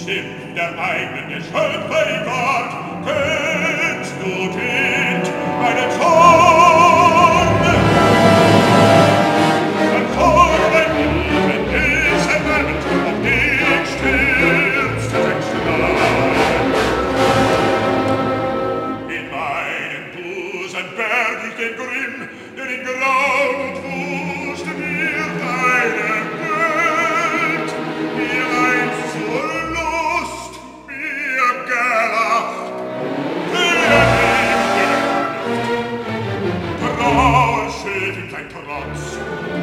Schimpf der eigenen Geschöpfe Gott, kennst du, Kind, meinen Zorn? Dann vor dein Leben ist erwärmt, auf dich stürzt der sechste Tag. In meinem Busen berg ich den Grimm, der in Grauen und Wust mir deine Welt, mir einst zur Lust, mir gelacht, der Trauer schüttelt ein Trotz,